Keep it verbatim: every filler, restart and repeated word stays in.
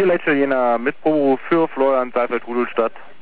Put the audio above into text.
vier Leitstelle Jena mit Probo für Florian Seifeld Rudolstadt.